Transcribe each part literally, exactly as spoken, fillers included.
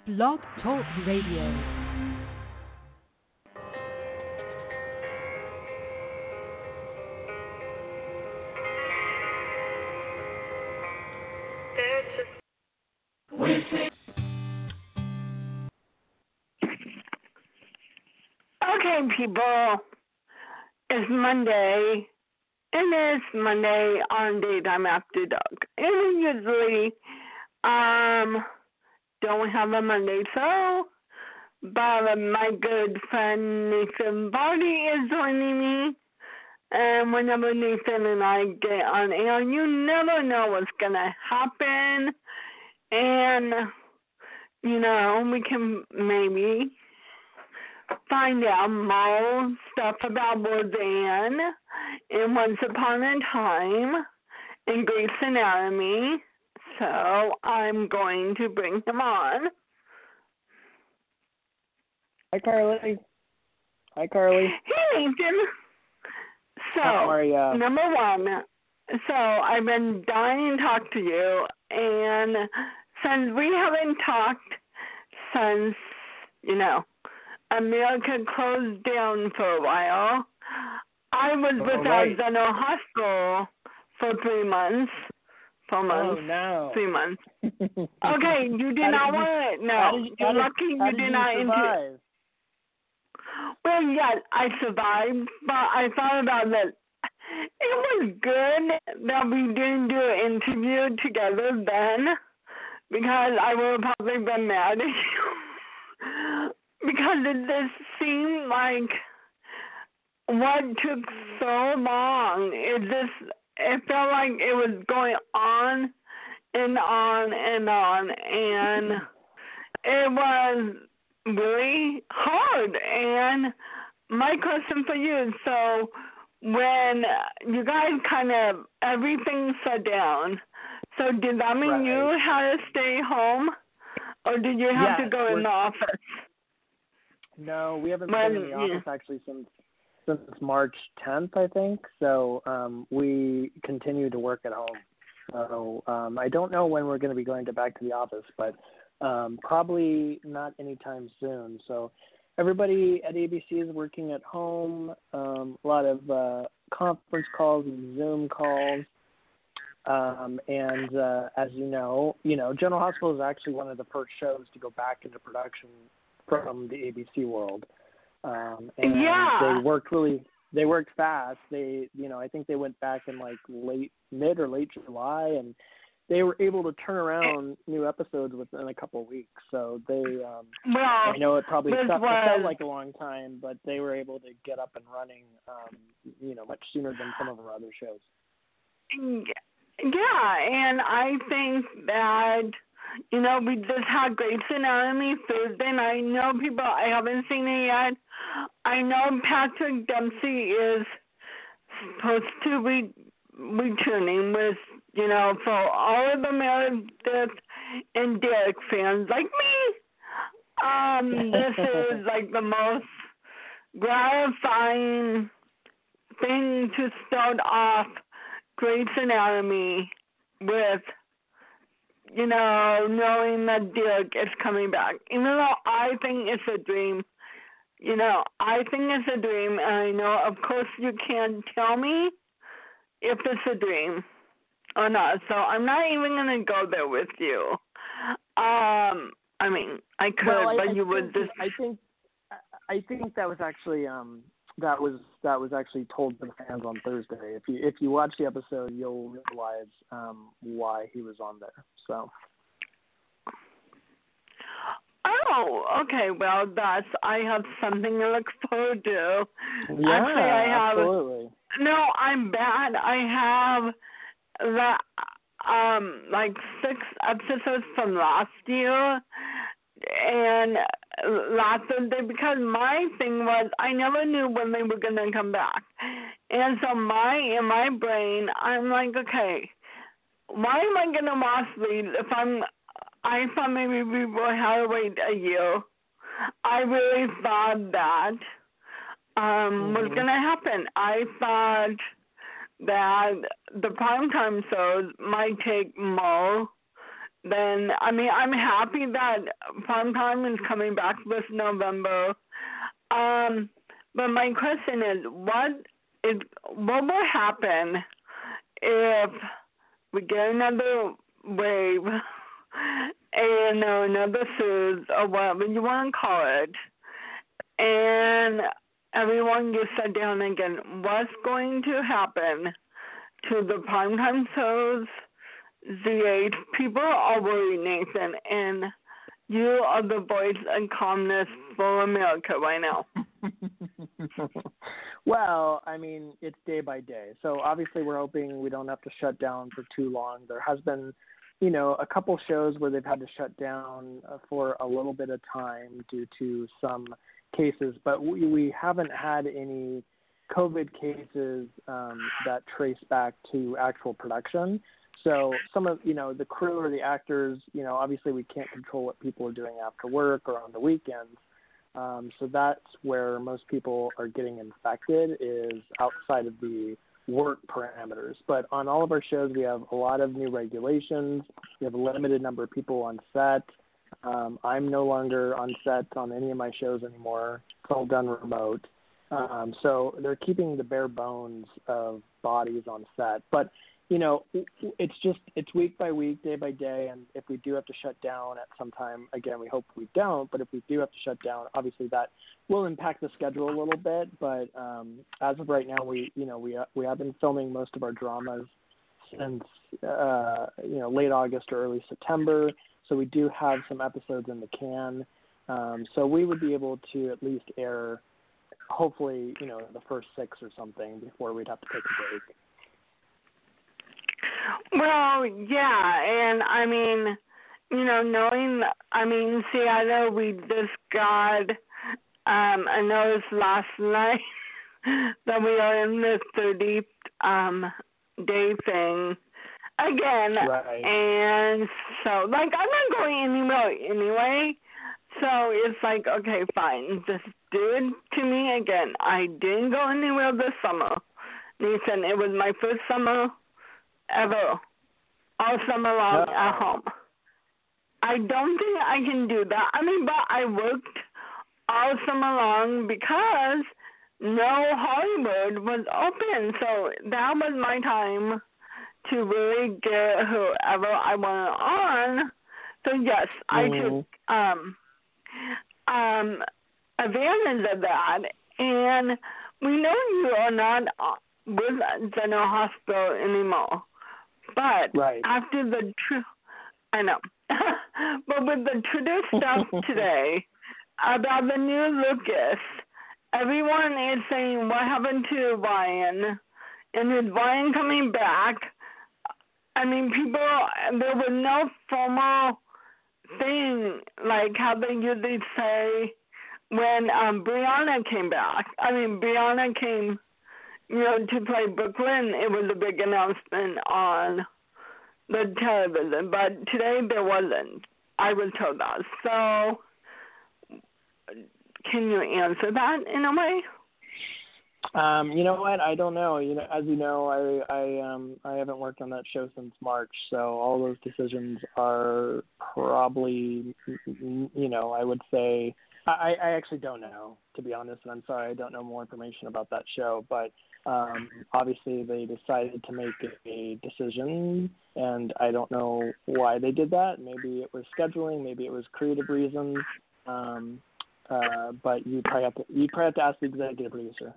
Blog Talk Radio. Okay, people, it's Monday, and it's Monday on Daytime After Dark. And we usually um don't have a Monday show, but my good friend Nathan Vardy is joining me. And whenever Nathan and I get on air, you never know what's gonna happen, and you know we can maybe find out more stuff about Roseanne in Once Upon a Time in Grey's Anatomy. So I'm going to bring him on. Hi, Carly. Hi, Carly. Hey, Nathan. So, How are you? number one, so I've been dying to talk to you, and since we haven't talked since, you know, America closed down for a while, I was Oh, with right. our general hospital for three months. Four months. Oh, no. Three months. Okay, you did How not did you- want it. how No, did you- you're how did- lucky how you did did you not into. survive? Well, yeah, I survived, but I thought about it. It was good that we didn't do an interview together then, because I would have probably been mad at you. Because it just seemed like what took so long. It just, it felt like it was going on and on and on, and it was really hard. And my question for you, so when you guys kind of, everything shut down, so did that mean Right. you had to stay home, or did you have Yes, to go in we're- the office? No, we haven't When- been in the yeah. office actually since since March tenth, I think. So um, we continue to work at home. So um, I don't know when we're going to be going to back to the office, but um, probably not anytime soon. So everybody at A B C is working at home. Um, a lot of uh, conference calls and Zoom calls. Um, and uh, as you know, you know, General Hospital is actually one of the first shows to go back into production from the A B C world. Um, and Yeah. they worked really, they worked fast. They, you know, I think they went back in like late, mid or late July, and they were able to turn around new episodes within a couple of weeks. So they, um, Well, I know it probably this felt, it was- felt like a long time, but they were able to get up and running, um, you know, much sooner than some of our other shows. Yeah, and I think that, you know, we just had Grey's Anatomy Thursday, and I know people, I haven't seen it yet. I know Patrick Dempsey is supposed to be returning with, you know, for all of the Meredith and Derek fans like me. Um, this is like the most gratifying thing to start off Grey's Anatomy with, you know, knowing that Derek is coming back. Even though I think it's a dream, you know, I think it's a dream, and I know, of course, you can't tell me if it's a dream or not, so I'm not even going to go there with you. Um, I mean, I could, Well, I, but I you would think, just... I think, I think that was actually um, that was that was actually told to the fans on Thursday. If you if you watch the episode, you'll realize um, why he was on there. So. Oh, okay. Well, that's, I have something to look forward to. Yeah, Actually, I have, absolutely. No, I'm bad. I have that um like six episodes from last year, and last Thursday, because my thing was I never knew when they were gonna come back, and so my in my brain I'm like, okay, why am I gonna watch these if I'm I thought maybe we would have to wait a year. I really thought that um, was Mhm. going to happen. I thought that the primetime shows might take more then, I mean, I'm happy that Primetime is coming back this November. Um, but my question is, what is what will happen if we get another wave and uh, another surge or whatever you want to call it, and everyone gets shut down again? What's going to happen to the Primetime shows? Z H, people are worried, Nathan, and you are the voice and calmness for America right now. Well, I mean, it's day by day. So obviously we're hoping we don't have to shut down for too long. There has been, you know, a couple shows where they've had to shut down for a little bit of time due to some cases, but we, we haven't had any COVID cases um, that trace back to actual production. So some of, you know, the crew or the actors, you know, obviously we can't control what people are doing after work or on the weekends. Um, so that's where most people are getting infected, is outside of the work parameters. But on all of our shows, we have a lot of new regulations. We have a limited number of people on set. Um, I'm no longer on set on any of my shows anymore. It's all done remote. Um, so they're keeping the bare bones of bodies on set. But you know, it's just, it's week by week, day by day, and if we do have to shut down at some time, again, we hope we don't, but if we do have to shut down, obviously that will impact the schedule a little bit, but um, as of right now, we, you know, we, we have been filming most of our dramas since, uh, you know, late August or early September, so we do have some episodes in the can, um, so we would be able to at least air, hopefully, you know, the first six or something before we'd have to take a break. Well, yeah, and I mean, you know, knowing, I mean, Seattle, we just got um, a notice last night that we are in the thirtieth um, day thing again. Right. And so, like, I'm not going anywhere anyway, so it's like, okay, fine, just do it to me again. I didn't go anywhere this summer. Listen, it was my first summer ever, all summer long no. at home. I don't think I can do that. I mean, but I worked all summer long because no Hollywood was open, so that was my time to really get whoever I wanted on. So yes, mm-hmm. I took um, um, advantage of that, and we know you are not with General Hospital anymore. But right. after the tr- I know, but with the Twitter stuff today about the new Lucas, everyone is saying what happened to Ryan, and is Ryan coming back? I mean, people, there was no formal thing like how they usually say when um, Brianna came back. I mean, Brianna came. You know, to play Brooklyn, it was a big announcement on the television, but today there wasn't. I was told that. So, can you answer that in a way? Um, you know what? I don't know. You know, as you know, I I um I haven't worked on that show since March, so all those decisions are probably, you know, I would say. I, I actually don't know, to be honest, and I'm sorry I don't know more information about that show, but um, obviously they decided to make a decision, and I don't know why they did that. Maybe it was scheduling, maybe it was creative reasons, um, uh, but you probably have to you probably have to ask the executive producer.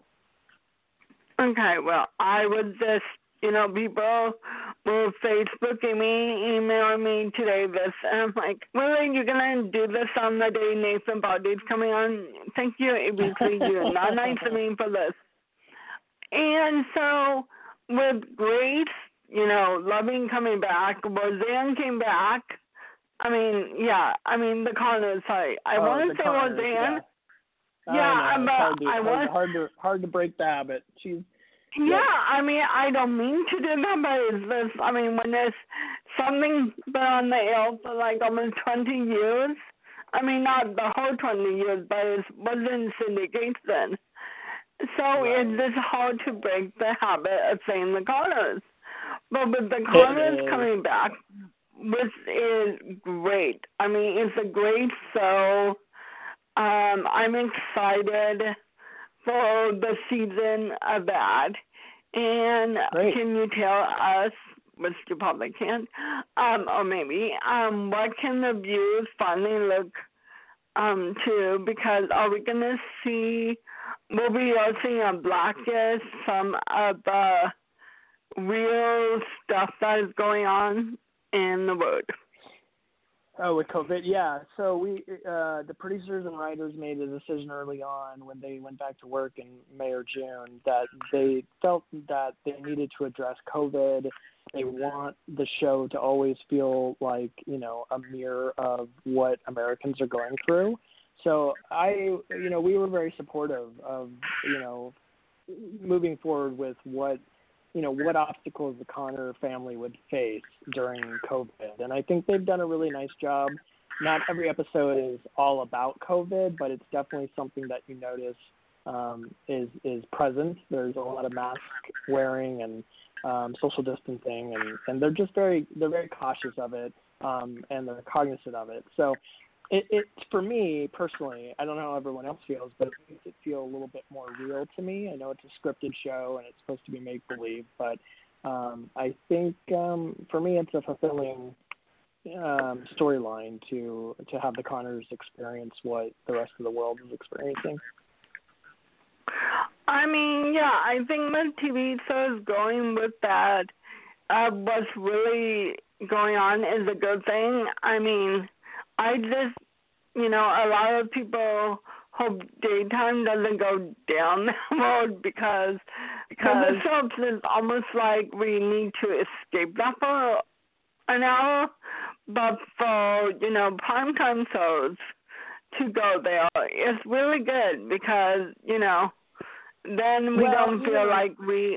Okay, well, I would just, you know, people were Facebooking me, emailing me today this, and I'm like, really, you're going to do this on the day Nathan Baldy's coming on? Thank you, A B C. You're not nice to me for this. And so with Grace, you know, Loving coming back, Roseanne came back. I mean, yeah, I mean, the Connors, sorry. I oh, want to say Connors, Roseanne. Yeah, yeah I know. but hard to, I want hard to hard to break the habit. She's Yeah, yep. I mean, I don't mean to do that, but it's this, I mean, when there's something been on the air for like almost twenty years, I mean, not the whole twenty years, but it wasn't syndication. So right. It's just hard to break the habit of saying the Connors. But with the Connors coming back, which is great. I mean, it's a great show. Um, I'm excited for the season of that. And Great. can you tell us, which you probably can't, um, or maybe, um, what can the views finally look um, to? Because are we going to see, will we all see a blacklist, some of the real stuff that is going on in the world? Oh, with COVID, yeah. So we, uh, the producers and writers made a decision early on when they went back to work in May or June that they felt that they needed to address COVID. They want the show to always feel like, you know, a mirror of what Americans are going through. So I, you know, we were very supportive of, you know, moving forward with what, you know, what obstacles the Connor family would face during COVID. And I think they've done a really nice job. Not every episode is all about COVID, but it's definitely something that you notice um, is is present. There's a lot of mask wearing and um, social distancing, and, and they're just very they're very cautious of it, um, and they're cognizant of it. So it, it for me personally, I don't know how everyone else feels, but it makes it feel a little bit more real to me. I know it's a scripted show and it's supposed to be make believe, but um, I think um, for me it's a fulfilling um, storyline to to have the Connors experience what the rest of the world is experiencing. I mean, yeah, I think the T V shows going with that, uh, what's really going on is a good thing. I mean, I just, you know, a lot of people hope daytime doesn't go down that road because because the soaps is almost like we need to escape that for an hour. But for, you know, primetime shows to go there, it's really good because, you know, then we well, don't feel know, like we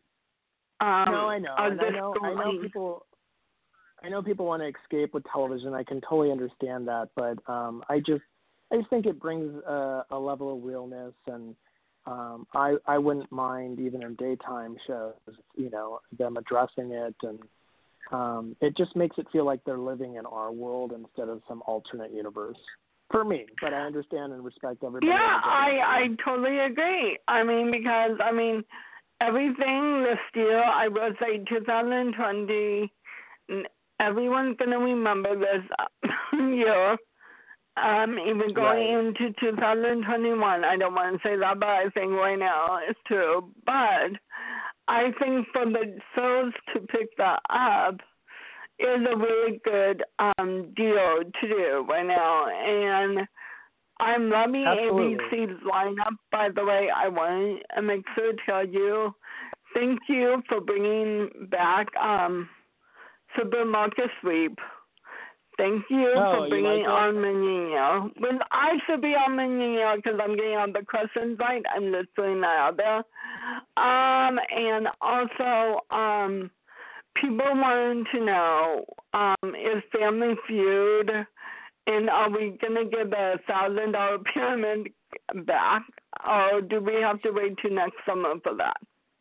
um, no, I know. are And I know, I know people. I know people want to escape with television. I can totally understand that, but um, I just, I just think it brings a, a level of realness, and um, I, I wouldn't mind even in daytime shows, you know, them addressing it, and um, it just makes it feel like they're living in our world instead of some alternate universe. For me, but I understand and respect everybody. Yeah, I, I totally agree. I mean, because, I mean, everything this year, I would say two thousand twenty, everyone's going to remember this year, um, even going right. into two thousand twenty-one. I don't want to say that, but I think right now it's true. But I think for the shows to pick that up, is a really good um, deal to do right now. And I'm loving Absolutely. A B C's lineup, by the way. I want to make sure to tell you, thank you for bringing back um, Supermarket Sweep. Thank you oh, for bringing you like on Menino. When I should be on Menino because I'm getting on the Crescent site, I'm literally not out there. Um, and also, um, people wanted to know, um, is Family Feud, and are we going to get the one thousand dollars pyramid back, or do we have to wait till next summer for that?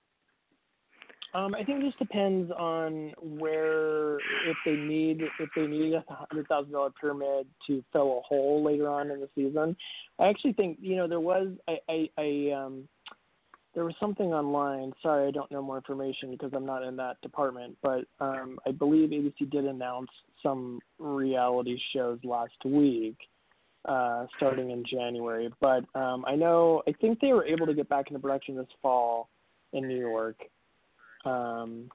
Um, I think it just depends on where, if they need, if they need a hundred thousand dollar pyramid to fill a hole later on in the season. I actually think, you know, there was, I, I, I um, there was something online. Sorry, I don't know more information because I'm not in that department. But um, I believe A B C did announce some reality shows last week, uh, starting in January. But um, I know, I think they were able to get back into production this fall in New York. Um,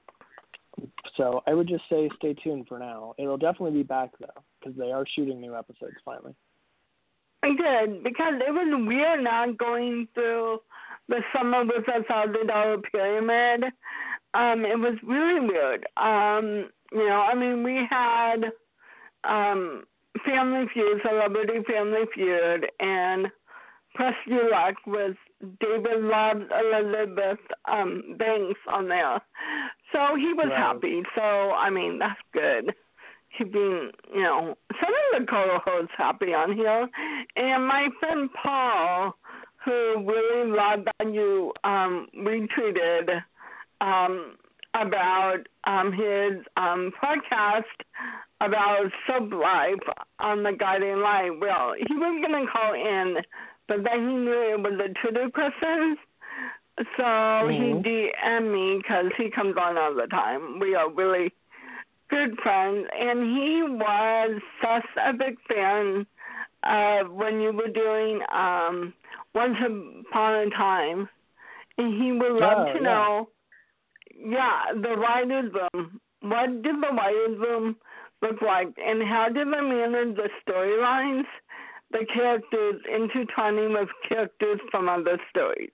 so I would just say stay tuned for now. It'll definitely be back though, because they are shooting new episodes finally. I did, because it was weird not going through the summer with a thousand dollar pyramid. Um, it was really weird. Um, you know, I mean, we had um, Family Feud, Celebrity Family Feud, and Press Your Luck with David Loves Elizabeth um, Banks on there. So he was right. happy. So, I mean, that's good. Keeping, you know, some of the co-hosts happy on here. And my friend Paul, who really loved that you um, retweeted um, about um, his um, podcast about soap life on the Guiding Light. Well, he was going to call in, but then he knew it was a Twitter question, so mm-hmm. he D M'd me because he comes on all the time. We are really good friends, and he was such a big fan of when you were doing um, Once Upon a Time, and he would love oh, to yeah. know, yeah, the writer's room. What did the writer's room look like, and how did they manage the storylines, the characters intertwining with characters from other stories?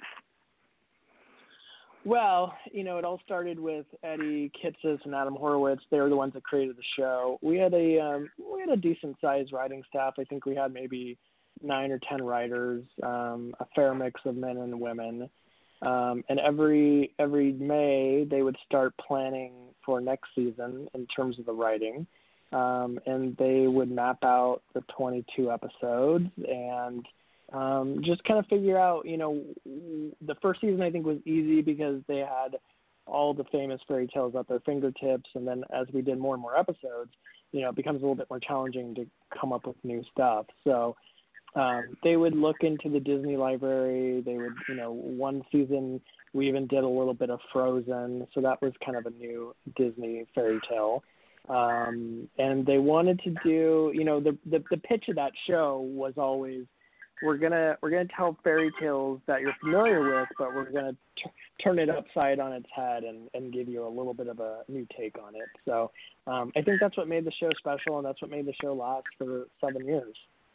Well, you know, it all started with Eddie Kitsis and Adam Horowitz. They were the ones that created the show. We had a um, we had a decent sized writing staff. I think we had maybe nine or ten writers, um, a fair mix of men and women. Um, and every every May they would start planning for next season in terms of the writing. Um, and they would map out the twenty-two episodes and um, just kind of figure out, you know, the first season I think was easy because they had all the famous fairy tales at their fingertips. And then as we did more and more episodes, you know, it becomes a little bit more challenging to come up with new stuff. So um, they would look into the Disney library. They would, you know, one season we even did a little bit of Frozen. So that was kind of a new Disney fairy tale. Um, and they wanted to do, you know, the, the, the pitch of that show was always, we're going to, we're going to tell fairy tales that you're familiar with, but we're going to t- turn it upside on its head and, and give you a little bit of a new take on it. So, um, I think that's what made the show special, and that's what made the show last for seven years.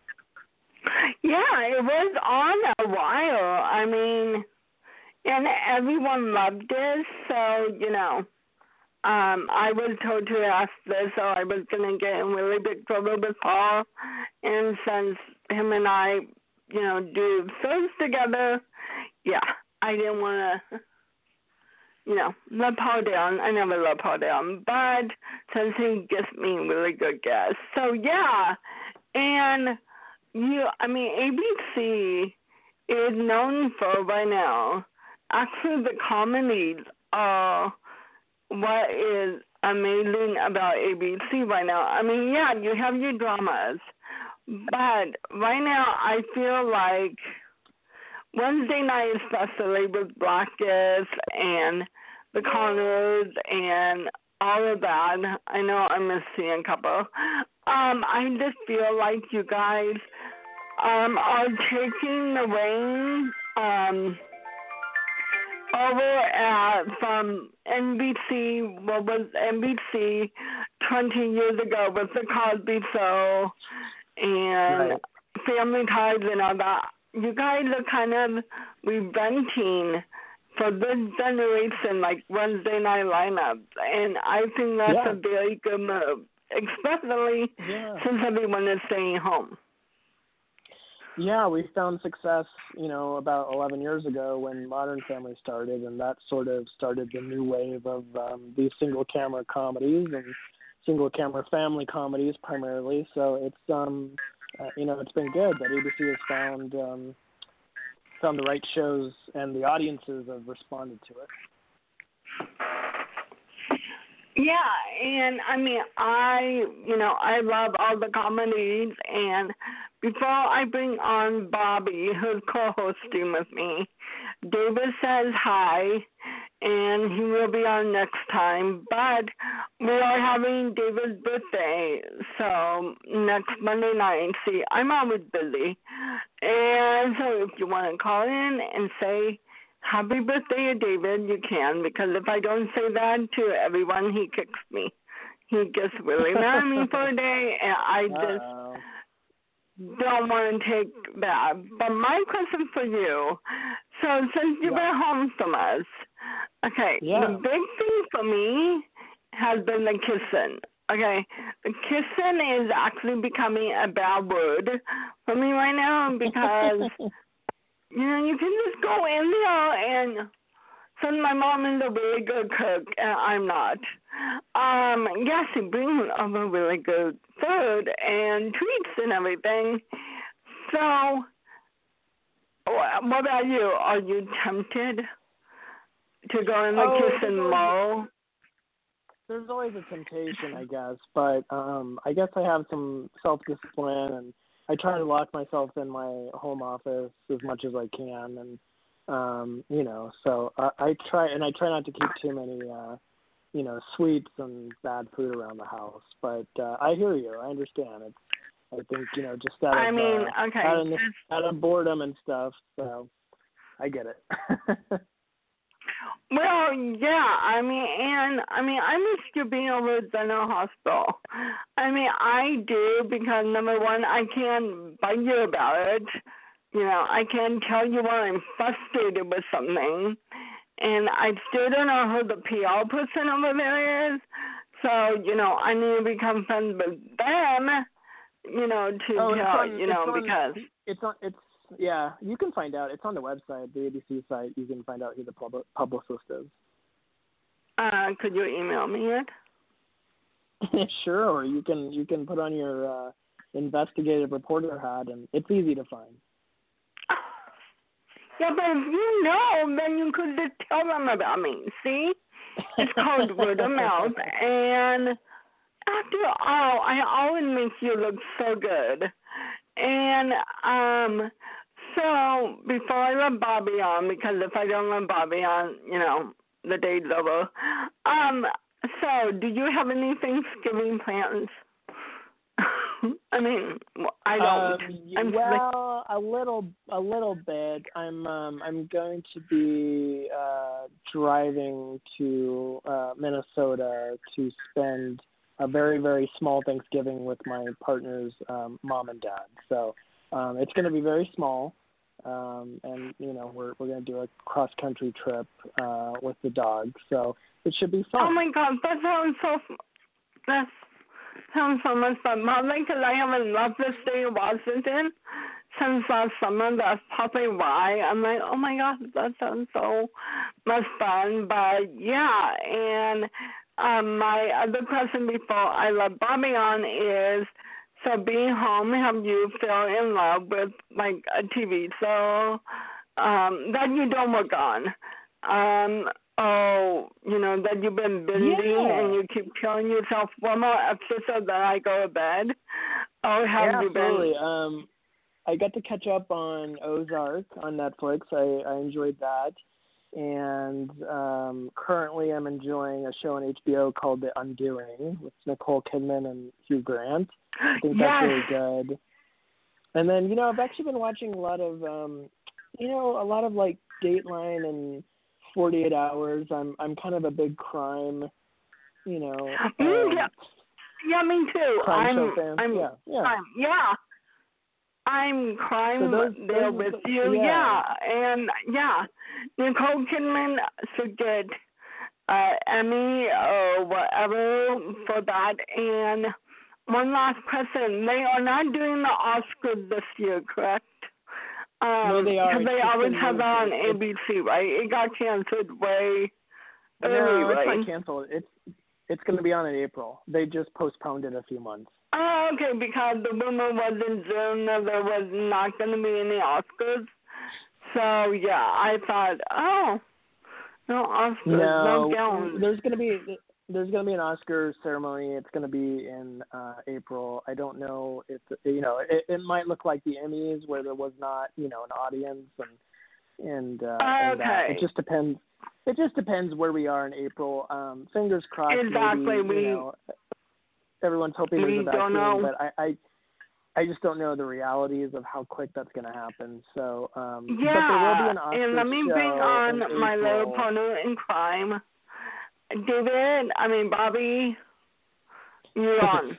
Yeah, it was on a while. I mean, and everyone loved it. So, you know, Um, I was told to ask this, so I was going to get in really big trouble with Paul. And since him and I, you know, do shows together, yeah, I didn't want to, you know, let Paul down. I never let Paul down. But since he gives me really good guests. So, yeah. And, you, I mean, A B C is known for, by now, actually the comedies are what is amazing about A B C right now. I mean, yeah, you have your dramas, but right now I feel like Wednesday night, especially with Blackish and The Connors and all of that, I know I'm missing a couple. Um, I just feel like you guys um, are taking the reins um, over at from N B C, what was N B C twenty years ago with the Cosby Show and right. Family Ties and all that. You guys are kind of reventing for this generation, like Wednesday night lineups, and I think that's yeah. a very good move, especially yeah. since everyone is staying home. Yeah, we found success, you know, about eleven years ago when Modern Family started, and that sort of started the new wave of um, these single-camera comedies and single-camera family comedies primarily. So it's, um, uh, you know, it's been good that A B C has found um, found the right shows, and the audiences have responded to it. Yeah, and I mean, I, you know, I love all the comedies, and before I bring on Bobby, who's co-hosting with me, David says hi, and he will be on next time, but we are having David's birthday, so next Monday night. See, I'm always busy, and so if you want to call in and say happy birthday, David, you can, because if I don't say that to everyone, he kicks me. He gets really mad at me for a day, and I just Uh-oh. don't want to take that. But my question for you, so since you've yeah. been home from us, okay, yeah. the big thing for me has been the kissing. Okay, the kissing is actually becoming a bad word for me right now because you know, you can just go in there and since my mom is a really good cook and I'm not. Um, yes, she brings over really good food and treats and everything. So, what about you? Are you tempted to go in the oh, kiss and mow? there's always a temptation, I guess, but um, I guess I have some self-discipline, and I try to lock myself in my home office as much as I can, and um, you know, so I, I try, and I try not to keep too many, uh, you know, sweets and bad food around the house. But uh, I hear you. I understand. It's, I think, you know, just out of, I mean, uh, okay, out, of, out of boredom and stuff. So I get it. Well, yeah, I mean, and, I mean, I miss you being over at General Hospital. I mean, I do because, number one, I can't bug you about it. You know, I can't tell you when I'm frustrated with something. And I still don't know who the P R person over there is. So, you know, I need to become friends with them, you know, to oh, tell, on, you know, on, because. It's on, it's, yeah, you can find out. It's on the website, the A B C site. You can find out who the pub- publicist is. Uh, could you email me it? Sure, or you can you can put on your uh, investigative reporter hat, and it's easy to find. Yeah, but if you know, then you could just tell them about me. See, it's called word of mouth, and after all, I always make you look so good. And um, so before I let Bobby on, because if I don't let Bobby on, you know, the day's over. Um, so do you have any Thanksgiving plans? I mean, I don't. Um, I'm well, a little, a little bit. I'm, um, I'm going to be uh, driving to uh, Minnesota to spend a very, very small Thanksgiving with my partner's um, mom and dad. So um, it's going to be very small, um, and you know, we're we're going to do a cross country trip uh, with the dog. So it should be fun. Oh my God, that sounds so. That sounds so much fun, Probably because I haven't left the state of Washington since last summer. That's probably why I'm like, oh my God, that sounds so much fun. But yeah, and. Um, my other question before I let Bobby on is, so being home, have you fell in love with, like, a T V show um, that you don't work on? Um, oh, you know, that you've been binging yeah. and you keep telling yourself one more episode then I go to bed? Or have yeah, you absolutely. been? Um, I got to catch up on Ozark on Netflix. I, I enjoyed that. And um, currently I'm enjoying a show on H B O called The Undoing with Nicole Kidman and Hugh Grant. I think yes. that's really good. And then, you know, I've actually been watching a lot of, um, you know, a lot of like Dateline and forty-eight hours. I'm I'm kind of a big crime, you know. Um, mm, yeah. yeah, me too. Crime I'm, show fan. I'm, yeah, yeah. I'm, yeah. I'm crime so those, there those, with you, yeah. yeah, and yeah, Nicole Kidman should get uh, Emmy or whatever for that. And one last question: they are not doing the Oscars this year, correct? Um, no, they are. Because they always have that on it's, A B C, right? It got canceled way no, early, right? it's not canceled. It's it's going to be on in April. They just postponed it a few months. Oh, okay, because the rumor was in June that there was not going to be any Oscars. So, yeah, I thought, oh, no Oscars, no, no gowns. There's going to be there's going to be an Oscar ceremony. It's going to be in uh, April. I don't know if, you know, it, it might look like the Emmys where there was not, you know, an audience and, and, uh, okay. and that. It just depends. It just depends where we are in April. Um, fingers crossed. Exactly. Maybe, we, you know, everyone's hoping we there's a vaccine, don't know. but I, I, I just don't know the realities of how quick that's going to happen. So, um, yeah, but there will be an Oscar and let me show bring on in my April. little partner in crime, David. I mean, Bobby, you're on.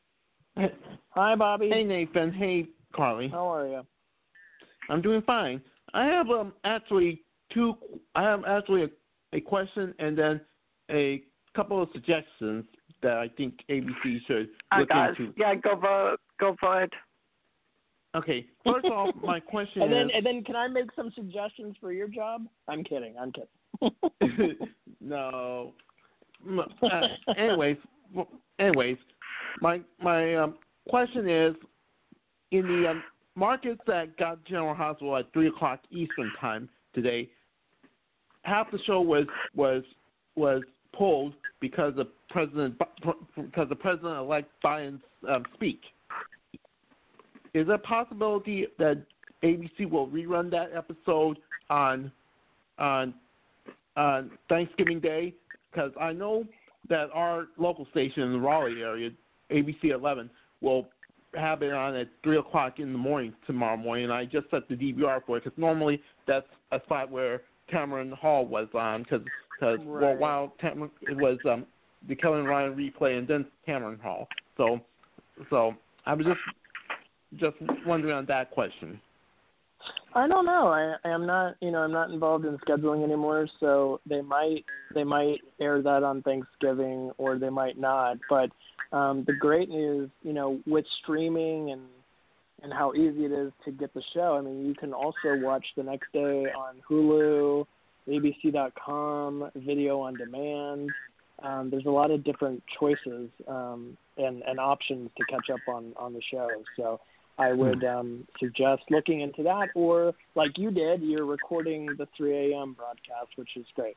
Hi, Bobby. Hey, Nathan. Hey, Carly. How are you? I'm doing fine. I have um actually two. I have actually a, a question and then a couple of suggestions that I think A B C should look I into. Yeah, go for it. Go for it. Okay. First off, my question and then, is. And then, can I make some suggestions for your job? I'm kidding. I'm kidding. no. Uh, anyways, anyways, my my um, question is, in the um, markets that got General Hospital at three o'clock Eastern time today, half the show was was was pulled because of President because of President-elect Biden's um, speech. Is there a possibility that A B C will rerun that episode on on on Thanksgiving Day? Because I know that our local station in the Raleigh area, A B C eleven, will have it on at three o'clock in the morning tomorrow morning. And I just set the D V R for it because normally that's a spot where Cameron Hall was on because because Right. for a while Cameron, it was um, the Kelly and Ryan replay and then Cameron Hall. So so I was just just wondering on that question. I don't know. I I am not, you know, I'm not involved in scheduling anymore, so they might they might air that on Thanksgiving or they might not. But um, the great news, you know, with streaming and and how easy it is to get the show. I mean, you can also watch the next day on Hulu, A B C dot com, video on demand. Um, there's a lot of different choices um, and, and options to catch up on, on the show. So I would um, suggest looking into that, or like you did, you're recording the three a.m. broadcast, which is great.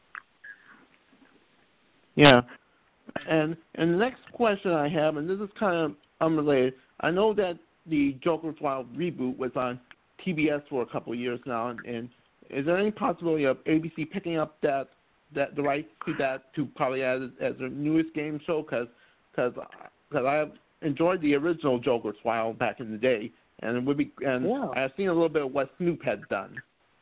Yeah, and and the next question I have, and this is kind of unrelated. I know that the Joker's Wild reboot was on T B S for a couple of years now, and, and is there any possibility of A B C picking up that that the rights to that to probably as as their newest game show? Because because because I have enjoyed the original Joker's Wild back in the day, and it would be and Yeah. I've seen a little bit of what Snoop had done.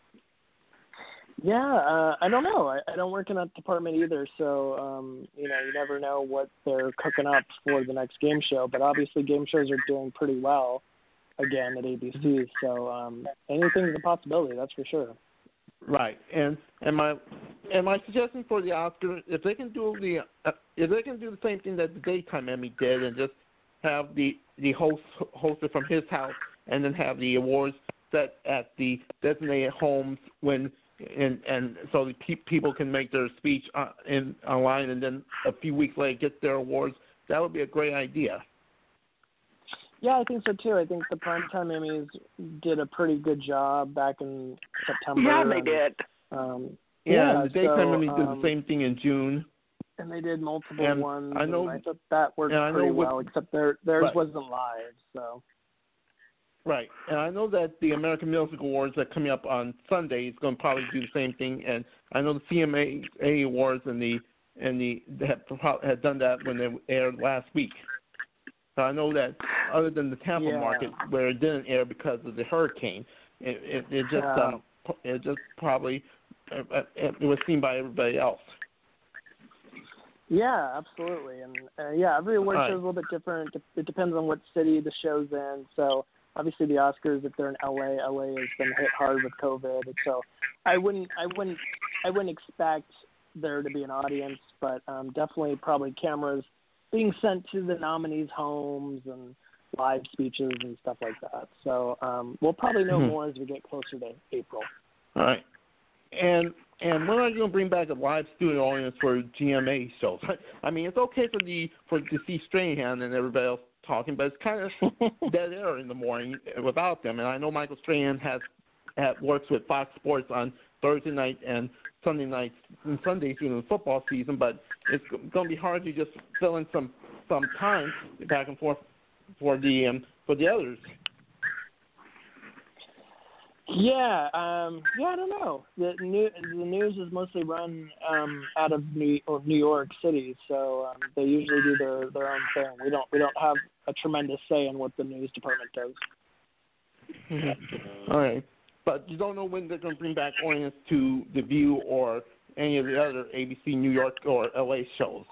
Yeah, uh, I don't know. I, I don't work in that department either, so um, you know, you never know what they're cooking up for the next game show. But obviously, game shows are doing pretty well again at A B C. So um, anything's a possibility, that's for sure. Right, and and my and my suggestion for the Oscars, if they can do the uh, if they can do the same thing that the daytime Emmy did, and just have the the host hosted from his house, and then have the awards set at the designated homes when. And and so the pe- people can make their speech uh, in online, and then a few weeks later get their awards. That would be a great idea. Yeah, I think so too. I think the Primetime Emmys did a pretty good job back in September. Yeah, they and, did. Um, Yeah, yeah, and the daytime so, Emmys did um, the same thing in June. And they did multiple and ones. I know. And I thought that worked and I know pretty with, well, except their, theirs right. wasn't live. So. Right, and I know that the American Music Awards that are coming up on Sunday is going to probably do the same thing, and I know the C M A Awards and the and the they had, had done that when they aired last week. So I know that other than the Tampa Yeah. market where it didn't air because of the hurricane, it it, it just Yeah. um, it just probably uh, it was seen by everybody else. Yeah, absolutely, and uh, yeah, every award Right. show is a little bit different. It depends on what city the show's in. So obviously, the Oscars, if they're in L A, L A has been hit hard with COVID, and so I wouldn't, I wouldn't, I wouldn't expect there to be an audience, but um, definitely probably cameras being sent to the nominees' homes and live speeches and stuff like that. So um, we'll probably know Mhm. more as we get closer to April. All right. And and when are you going to bring back a live studio audience for G M A shows? I mean, it's okay for the for to see Strahan and everybody else talking, but it's kind of dead air in the morning without them. And I know Michael Strahan has, has works with Fox Sports on Thursday night and Sunday nights and Sundays during the football season, but it's going to be hard to just fill in some some time back and forth for the um, for the others. Yeah, um, yeah, I don't know. The new the news is mostly run um, out of New or New York City, so um, they usually do their, their own thing. We don't we don't have a tremendous say in what the news department does. Mm-hmm. All right, but you don't know when they're going to bring back audience to The View or any of the other A B C New York or L A shows.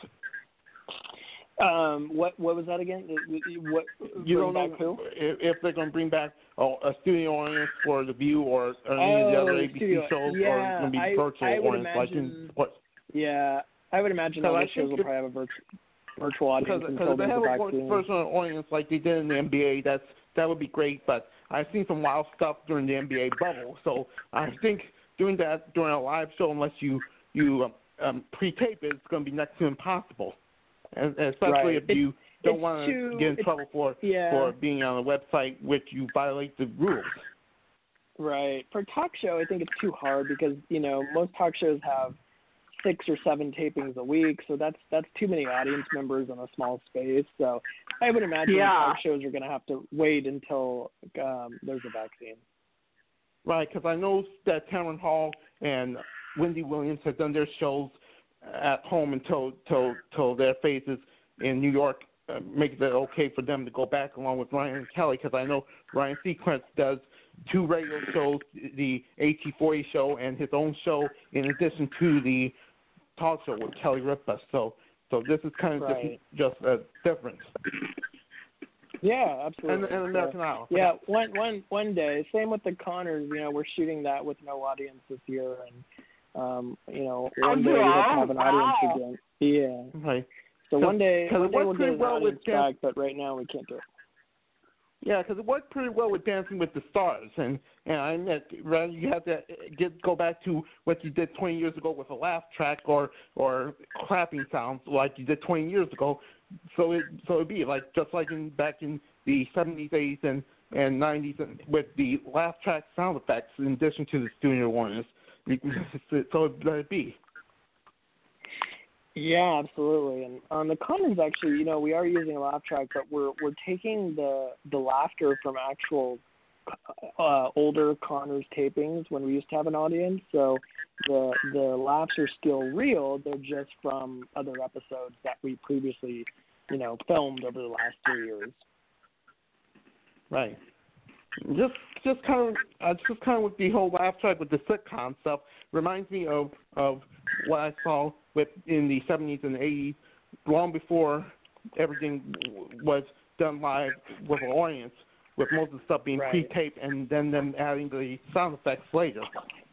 Um, what what was that again? What You don't bring know back who? if, if they're going to bring back oh, a studio audience for The View or, or any of the Oh, other A B C studio. shows, Yeah, or it's going to be I- virtual I would audience like in imagine- what? Yeah, I would imagine Because all I the shows think will if- probably have a virtual virtual audience Because until if they there's have a a vaccine. virtual audience like they did in the N B A, that's that would be great. But I've seen some wild stuff during the N B A bubble, so I think doing that during a live show, unless you you um, um, pre-tape it, it's going to be next to impossible, and, and especially Right. if you don't it's want too- to get in it's- trouble for yeah. for being on a website which you violate the rules. Right. For talk show, I think it's too hard because, you know, most talk shows have six or seven tapings a week, so that's that's too many audience members in a small space. So I would imagine yeah. our shows are going to have to wait until um, there's a vaccine. Right, because I know that Cameron Hall and Wendy Williams have done their shows at home until till till their phases in New York uh, makes it okay for them to go back along with Ryan and Kelly. Because I know Ryan Seacrest does two radio shows, the A T forty show and his own show, in addition to the talk show with Kelly Ripa. So, so this is kind of right. just, just a difference. Yeah, absolutely. And, and American so, Idol. Yeah, one one one day. Same with the Connors. You know, we're shooting that with no audience this year, and um, you know, one day we hope to have an audience wow. again. Yeah. Right. So one day, one it day worked we'll pretty get an well audience with back, but right now we can't do it. Yeah, because it worked pretty well with Dancing with the Stars, and and I admit, rather you have to get go back to what you did twenty years ago with a laugh track or or clapping sounds like you did twenty years ago. So it so it'd be like just like in back in the seventies, eighties, and and nineties, and with the laugh track sound effects in addition to the studio warnings. So it'd be. Yeah, absolutely. And on the Connors, actually, you know, we are using a laugh track, but we're we're taking the the laughter from actual uh, older Connors tapings when we used to have an audience. So the the laughs are still real. They're just from other episodes that we previously, you know, filmed over the last three years. Right. Just just kind of uh, just kind of with the whole laugh track with the sitcom stuff reminds me of of what I saw with in the seventies and eighties, long before everything was done live with an audience, with most of the stuff being right. pre-taped and then them adding the sound effects later.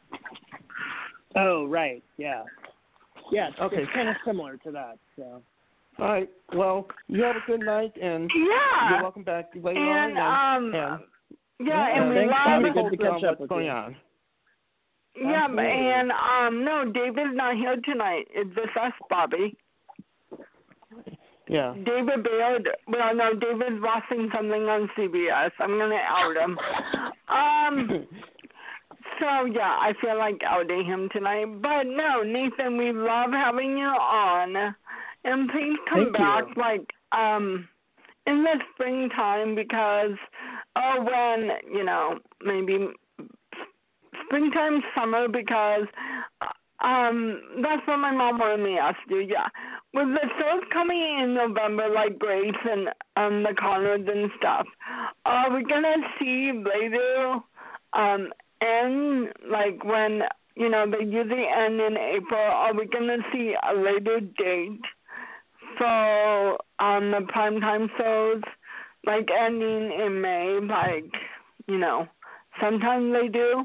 Oh, right, yeah. Yeah, it's, okay. it's kind of similar to that. So. All right, well, you have a good night, and yeah. you're welcome back later and, on. And, um, and, yeah, and we thanks, love good to catch up what's with going you. on. Yeah, Absolutely. and um, no, David's not here tonight. It's just us, Bobby. Yeah. David bailed. Well, no, David's watching something on C B S. I'm gonna out him. Um. So yeah, I feel like outing him tonight. But no, Nathan, we love having you on, and please come Thank back you. like um in the springtime because oh, when you know maybe. Springtime, summer, because um, that's what my mom wanted me to ask you, yeah. With the shows coming in November, like Grace and um, the Connors and stuff, are we going to see later um, end, like when, you know, they usually end in April, are we going to see a later date for um, the primetime shows, like ending in May, like, you know, sometimes they do?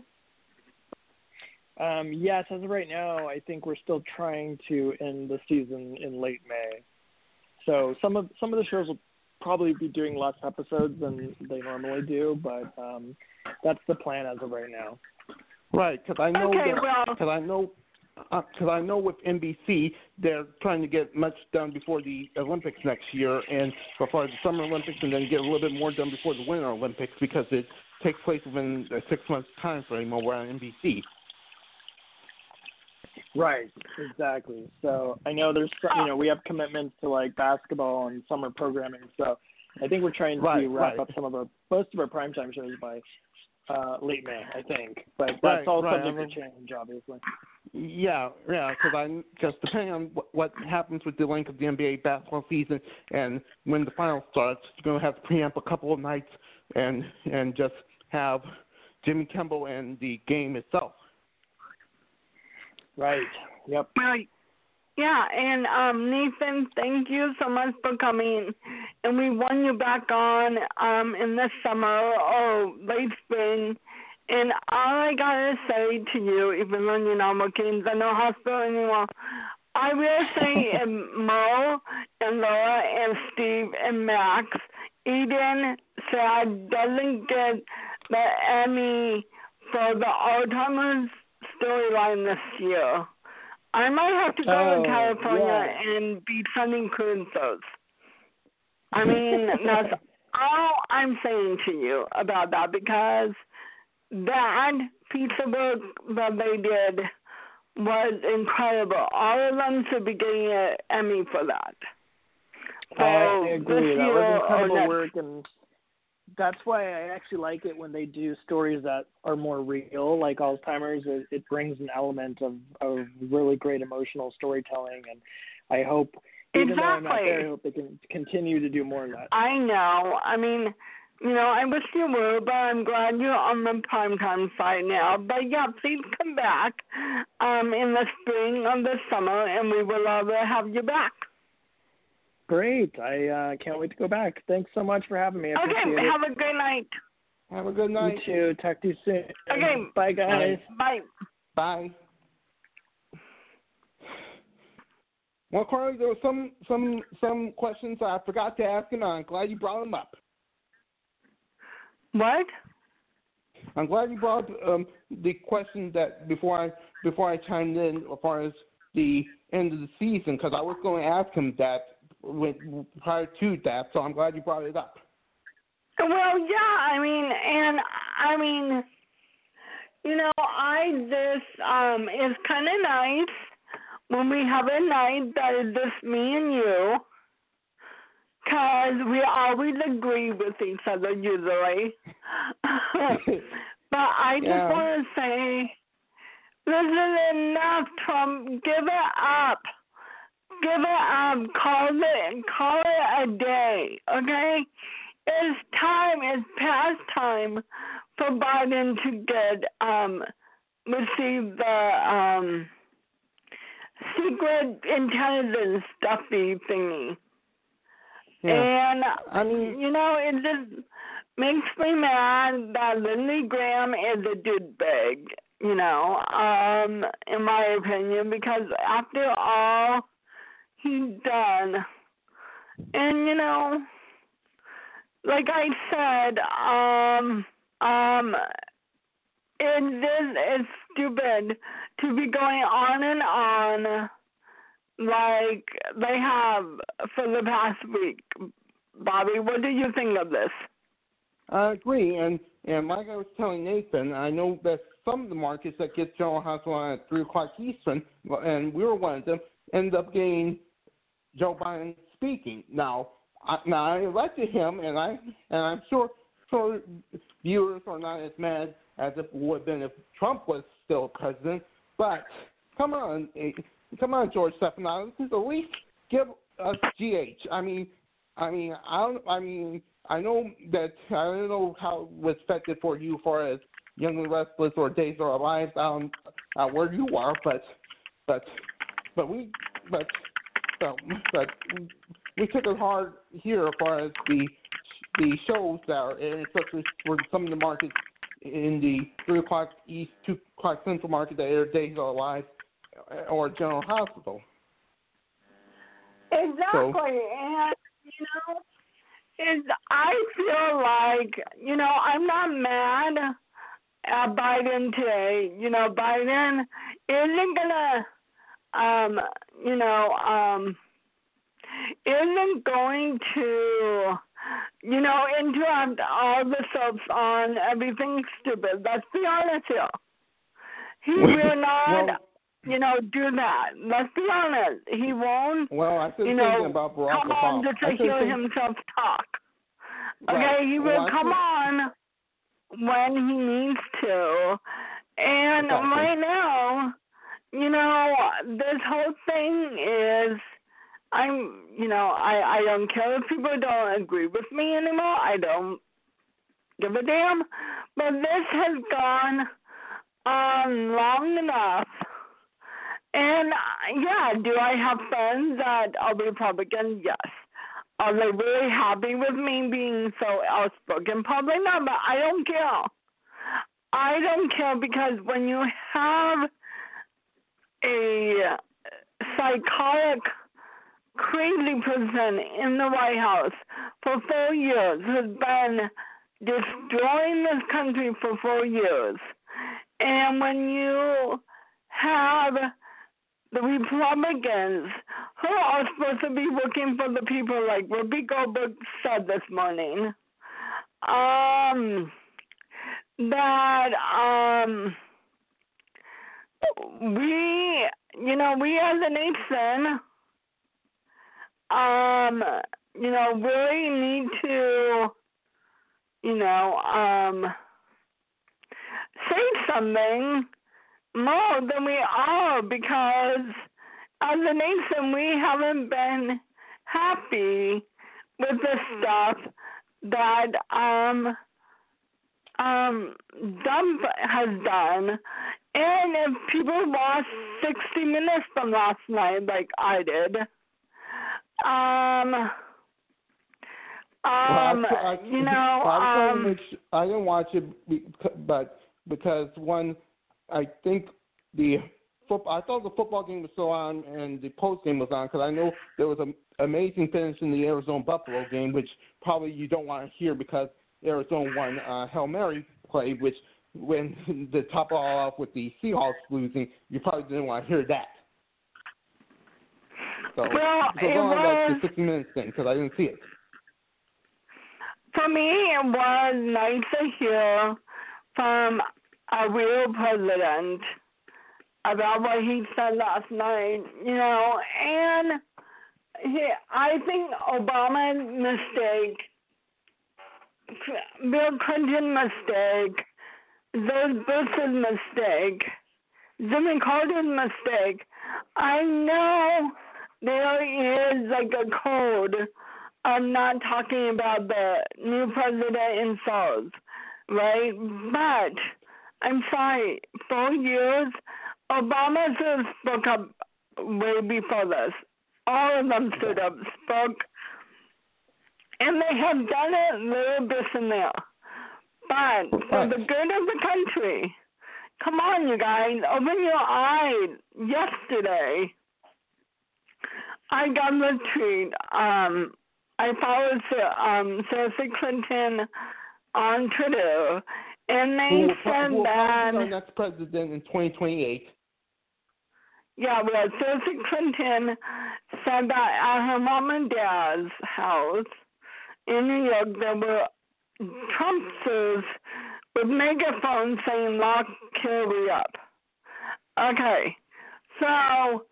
Um, yes, as of right now, I think we're still trying to end the season in late May. So some of some of the shows will probably be doing less episodes than they normally do, but um, that's the plan as of right now. Right, because I know okay, that. well, Because I know. Because uh, I know with N B C, they're trying to get much done before the Olympics next year, and before the Summer Olympics, and then get a little bit more done before the Winter Olympics, because it takes place within a six months time frame over on N B C. Right, exactly. So I know there's, you know, we have commitments to like basketball and summer programming. So I think we're trying to right, wrap right. up some of our most of our primetime shows by uh, late May, I think. But that's right, all right. subject I mean, to change, obviously. Yeah, yeah. Because I just depending on what, what happens with the length of the N B A basketball season and when the final starts, you're going to have to preempt a couple of nights and and just have Jimmy Kimmel and the game itself. Right. Yep. Well, yeah, and um, Nathan, thank you so much for coming. And we want you back on um, in the summer or late spring. And all I gotta say to you, even though you're not working in the hospital anymore, I will say if Mo and Laura and Steve and Max, Eden said doesn't get the Emmy for the Alzheimer's storyline this year, I might have to go oh, to California yeah. and be sending cruises. I mean, that's all I'm saying to you about that, because that piece of work that they did was incredible. All of them should be getting an Emmy for that. So I agree. That was incredible next. work, and that's why I actually like it when they do stories that are more real, like Alzheimer's. It, it brings an element of, of really great emotional storytelling, and I hope, even exactly. though I'm not there, I hope they can continue to do more of that. I know. I mean, you know, I wish you were, but I'm glad you're on the primetime side now. But yeah, please come back um, in the spring or the summer, and we will love to have you back. Great. I uh, can't wait to go back. Thanks so much for having me. I okay, appreciate have it. a good night. Have a good night. You too. Talk to you soon. Okay. Bye, guys. Bye. Bye. Well, Carly, there were some some some questions I forgot to ask, and I'm glad you brought them up. What? I'm glad you brought up um, the question that before I before I chimed in as far as the end of the season, because I was going to ask him that when, prior to that, so I'm glad you brought it up. Well, yeah, I mean, and I mean, you know, I this um is kind of nice when we have a night that is just me and you, because we always agree with each other usually. But I just Yeah. want to say, this is enough, Trump. Give it up. Give it up. Call it, call it a day, okay? It's time, it's past time for Biden to get, um, receive the, um, secret intelligence stuffy thingy. Yeah. And, I mean, you know, it just makes me mad that Lindsey Graham is a dude bag, you know, um, in my opinion, because after all he's done, and, you know, like I said, um, um, it is, it's stupid to be going on and on like they have for the past week. Bobby, what do you think of this? I agree, and and like I was telling Nathan, I know that some of the markets that get General Hospital at three o'clock Eastern, and we were one of them, end up getting Joe Biden speaking. Now, I, now I elected him, and I and I'm sure sure viewers are not as mad as if it would have been if Trump was still president. But come on, eh, come on, George Stephanopoulos, at least give us G H. I mean, I mean, I don't. I mean. I know that I don't know how it was affected for you as far as Young and Restless or Days of Our Lives down uh, where you are, but but but we but so but we took it hard here as far as the the shows that are, and especially for some of the markets in the three o'clock East, two o'clock Central market that air Days of Our Lives or General Hospital. Exactly, So, and you know. Is I feel like, you know, I'm not mad at Biden today. You know, Biden isn't gonna, um, you know, um, isn't going to, you know, interrupt all the soaps on everything stupid. Let's be honest here. He will not, well, you know, do that. Let's be honest. He won't. Well, I said you something know, about Barack come Obama. on just to I said hear something- himself talk. Right. Okay, he will Well, I come said- on when he needs to. And Exactly. right now, you know, this whole thing is, I'm, you know, I, I don't care if people don't agree with me anymore. I don't give a damn. But this has gone on long enough. And, yeah, do I have friends that are Republican? Yes. Are they really happy with me being so outspoken? Probably not, but I don't care. I don't care because when you have a psychotic, crazy person in the White House for four years who's been destroying this country for four years, and when you have the Republicans who are supposed to be working for the people, like Whoopi Goldberg said this morning, um, that um, we, you know, we as a nation, um, you know, really need to, you know, um, say something more than we are, because as a nation we haven't been happy with the stuff that um um Dump has done. And if people watched sixty minutes from last night like I did, um um, well, I, I, you know, I, um, make sure, I didn't watch it, but because one, I think the football. I thought the football game was still on and the post game was on, because I know there was an amazing finish in the Arizona Buffalo game, which probably you don't want to hear because Arizona won uh, Hail Mary play, which when the top all off with the Seahawks losing, you probably didn't want to hear that. So, well, so it go on was, about the sixty minutes thing, because I didn't see it. For me, it was nice to hear from a real president about what he said last night, you know, and he, I think Obama's mistake, Bill Clinton's mistake, George Bush's mistake, Jimmy Carter's mistake. I know there is like a code. I'm not talking about the new president insults, right? But I'm sorry, four years, Obama should have spoke up way before this. All of them stood up, spoke, and they have done it little bit in there. But for the good of the country, come on, you guys, open your eyes. Yesterday, I got the tweet. Um, I followed um, Hillary Clinton on Twitter, and they who will, said who will that our next president in twenty twenty-eight. Yeah, well, Hillary Clinton said that at her mom and dad's house in New York, there were Trumpsters with megaphones saying "Lock Hillary up." Okay, so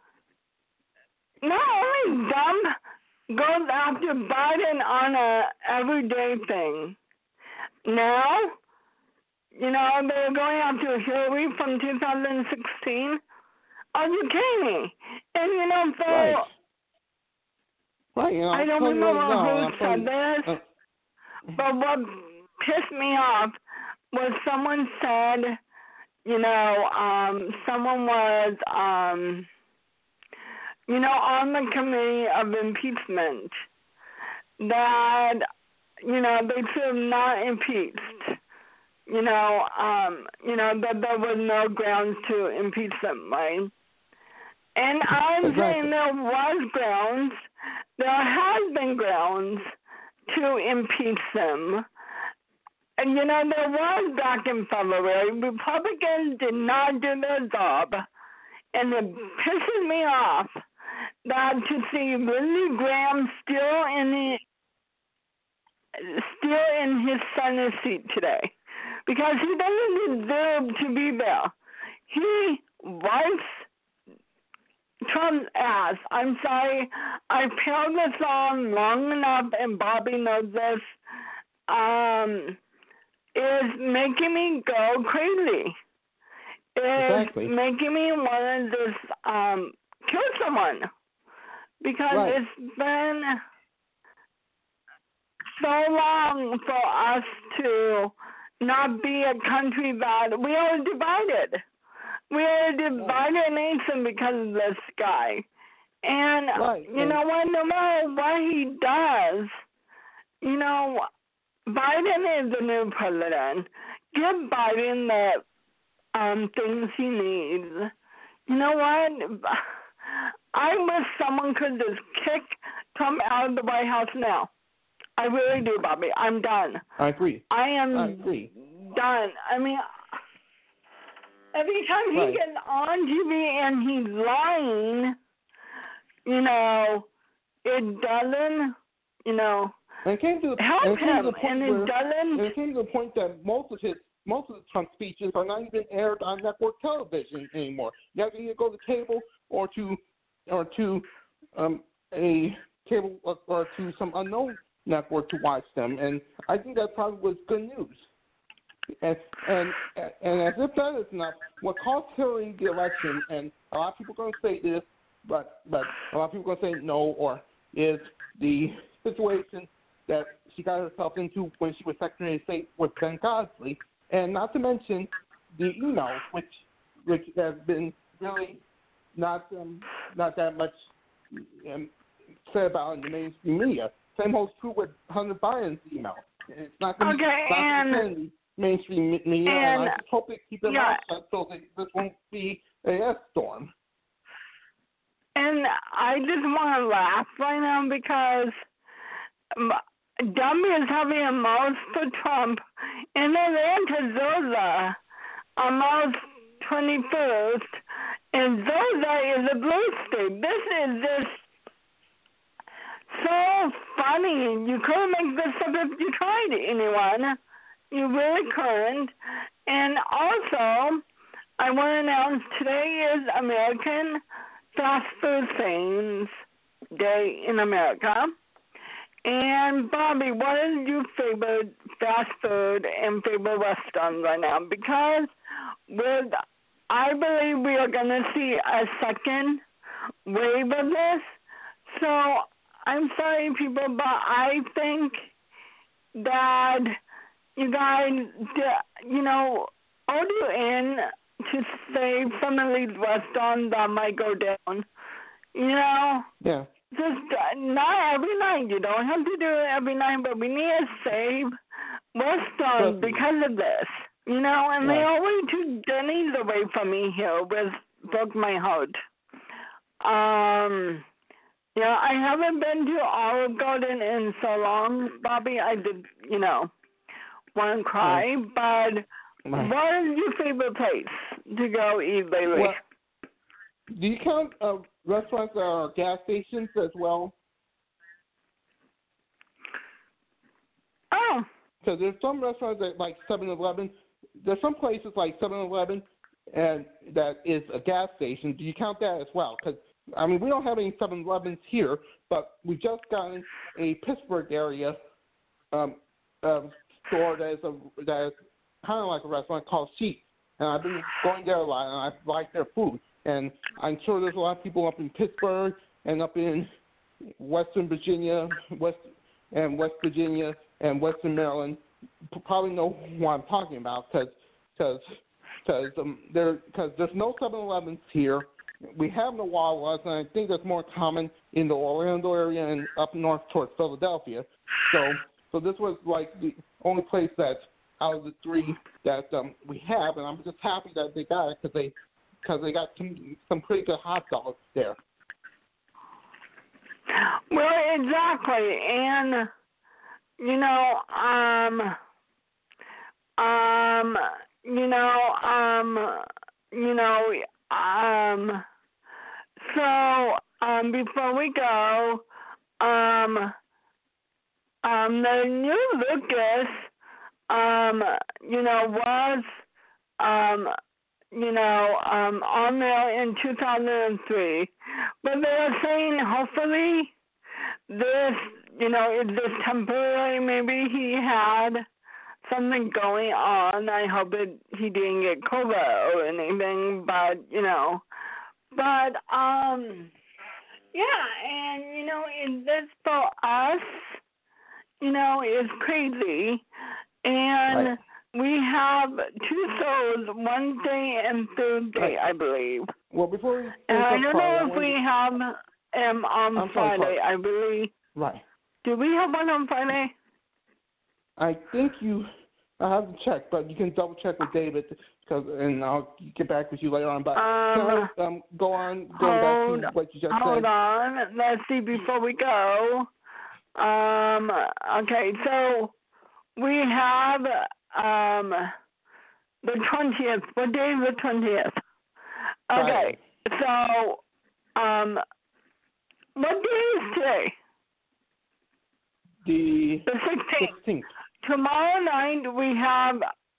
not only Trump goes after Biden on a everyday thing. Now, you know, they're going after Hillary from two thousand sixteen. Are you kidding me? And you know, so right. Right, you know, I don't remember right who said this, uh, but what pissed me off was someone said, you know, um, someone was, um, you know, on the committee of impeachment that, you know, they should have not impeached. You know, um, you know, that there was no grounds to impeach them, right? And I'm exactly. saying there was grounds, there has been grounds to impeach them. And, you know, there was back in February. Republicans did not do their job. And it pisses me off that to see Lindsey Graham still in the, still in his Senate seat today. Because he doesn't deserve to be there. He wipes Trump's ass. I'm sorry. I've held this on long enough, and Bobby knows this. Um, is making me go crazy. Is exactly. making me want to just um, kill someone. Because right. it's been so long for us to not be a country that we are divided. We are a divided nation because of this guy. And right. you and, know what, no matter what he does, you know, Biden is the new president. Give Biden the um, things he needs. You know what? I wish someone could just kick Trump out of the White House now. I really do, Bobby. I'm done. I agree. I am I agree. done. I mean, every time right. he gets on T V and he's lying, you know, it doesn't, you know, and it came to the, help and it came him. to the point and where, it doesn't. And it came to the point that most of his most of the Trump speeches are not even aired on network television anymore. You have to either go to cable or to or to um, a cable or, or to some unknown network to watch them, and I think that probably was good news. And and and as if that is enough, what cost Hillary the election, and a lot of people are going to say this, but but a lot of people are going to say no, or is the situation that she got herself into when she was Secretary of State with Ben Godfrey, and not to mention the emails, which which have been really not um, not that much um, said about in the mainstream media. Same holds true with Hunter Biden's email. It's not going to okay, be and, the mainstream media, and, and I just hope they keep their yeah. mouth shut so that this won't be a S storm. And I just want to laugh right now because Dummy is having a mouse for Trump in Atlanta, Georgia, on March twenty-first, and Georgia is a blue state. This is just so funny. You couldn't make this up if you tried, anyone. You really couldn't. And also, I want to announce today is American Fast Food Things Day in America. And Bobby, what is your favorite fast food and favorite restaurant right now? Because with, I believe we are going to see a second wave of this. So I'm sorry, people, but I think that you guys, you know, order in to save some of these restaurants that might go down. You know? Yeah. Just uh, not every night. You don't have to do it every night, but we need to save restaurants because of this. You know, and yeah. They always took Denny's away from me here, which broke my heart. Um, yeah, I haven't been to Olive Garden in so long, Bobby. I did, you know, want to cry, yeah. but right. What is your favorite place to go eat lately? Well, do you count uh, restaurants that are gas stations as well? Oh. So there's some restaurants that like seven eleven. There's some places like seven eleven and that is a gas station. Do you count that as well? Because, I mean, we don't have any seven elevens here, but we've just gotten a Pittsburgh area um, um, store that is, a, that is kind of like a restaurant called Sheep. And I've been going there a lot, and I like their food. And I'm sure there's a lot of people up in Pittsburgh and up in Western Virginia, West and West Virginia and Western Maryland probably know what I'm talking about because because because um, there because there's no seven elevens here. We have no Wawa's, and I think that's more common in the Orlando area and up north towards Philadelphia. So so this was like the only place that out of the three that um, we have, and I'm just happy that they got it because they. Because they got some some pretty good hot dogs there. Well, exactly, and you know, um, um, you know, um, you know, um, so um, before we go, um, um, the new Lucas, um, you know, was um. you know, um, on there in two thousand three. But they are saying hopefully this, you know, is this temporary. Maybe he had something going on. I hope it, he didn't get COVID or anything, but, you know. But, um, yeah, and, you know, is this for us, you know, is crazy. And... Right. We have two shows, Wednesday and Thursday, I believe. Well, before we and I don't know if we to... have um, on I'm Friday, sorry, I believe. Right. Do we have one on Friday? I think you. I haven't checked, but you can double check with David, because and I'll get back with you later on. But um, can I um, go on going hold, back to what you just hold said? Hold on. Let's see before we go. Um. Okay, so we have. Um, the twentieth. What day is the twentieth? Okay, Friday. So, um, what day is today? The the sixteenth. sixteenth. Tomorrow night we have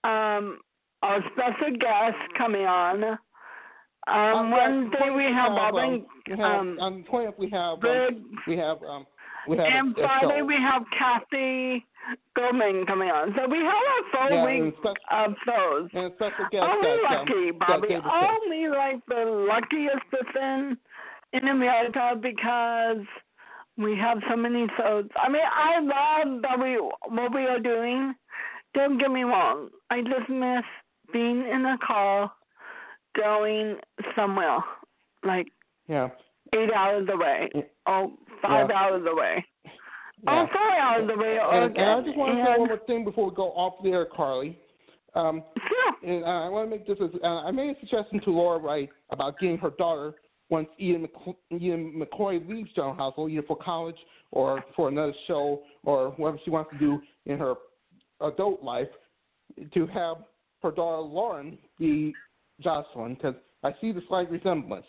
um, a special guest coming on. Um, Um, Wednesday we have have, Robin. Um, we have Um, on the twentieth we have Big, um, we have um, we have and a, a Friday show. we have Kathy Goldman coming on. So we have a full Yeah, week and special, of shows. and a special guest Only that, lucky, um, Bobby. that David Only like the luckiest person in America because we have so many shows. I mean, I love that we what we are doing. Don't get me wrong. I just miss being in a car going somewhere, like yeah. eight hours away, Yeah. or five Yeah. hours away, Yeah. or four hours away. Or And, and I just want to say and, one more thing before we go off the air, Carly. Um, Sure. and uh, I want to make this as uh, I made a suggestion to Laura Wright about getting her daughter once Ian, Mc, Ian McCoy leaves General Hospital, either for college or for another show or whatever she wants to do in her adult life, to have her daughter Lauren be Jocelyn, because I see the slight resemblance.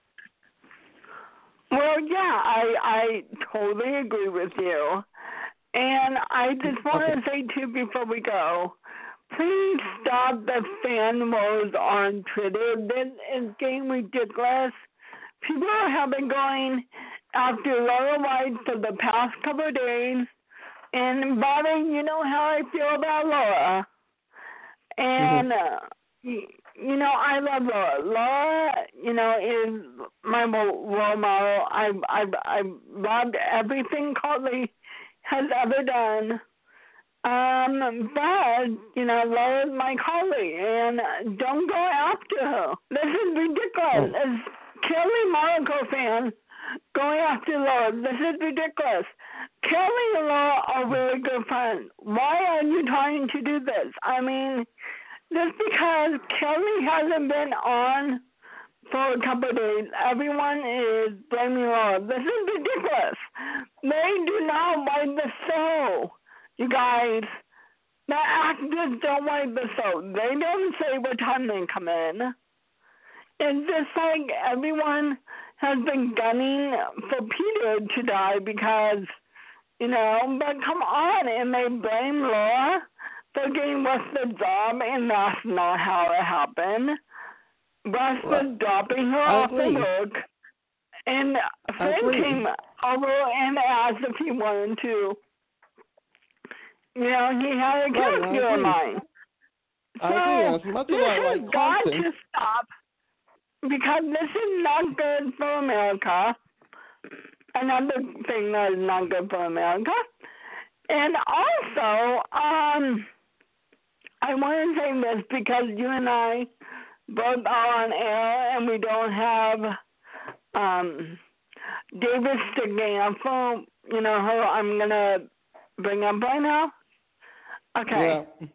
Well, yeah, I I totally agree with you, and I just want Okay. to say too before we go, please stop the fan wars on Twitter. This is getting ridiculous. People have been going after Laura White for the past couple of days, and Bobby, you know how I feel about Laura, and. Uh, You know, I love Laura. Laura, you know, is my role model. I I I loved everything Carly has ever done. Um, but you know, Laura's my Carly, and don't go after her. This is ridiculous. Oh. As Kelly Monaco fan going after Laura, this is ridiculous. Kelly and Laura are really good friends. Why are you trying to do this? I mean. Just because Kelly hasn't been on for a couple of days, everyone is blaming Laura. This is ridiculous. They do not write the show, you guys. The actors don't write the show. They don't say what time they come in. It's just like everyone has been gunning for Peter to die because, you know, but come on, and they blame Laura for getting Wes the job, and that's not how it happened. Wes was dropping her I off agree. the work, and Fred agree. came over and asked if he wanted to. You know, he had a Right, I character in agree. mind. I agree. As much So as this I has like got Compton, to stop because this is not good for America. Another thing that is not good for America. And also, um, I want to say this because you and I both are on air and we don't have um, David sticking up for, you know, who I'm going to bring up right now. Okay. yeah.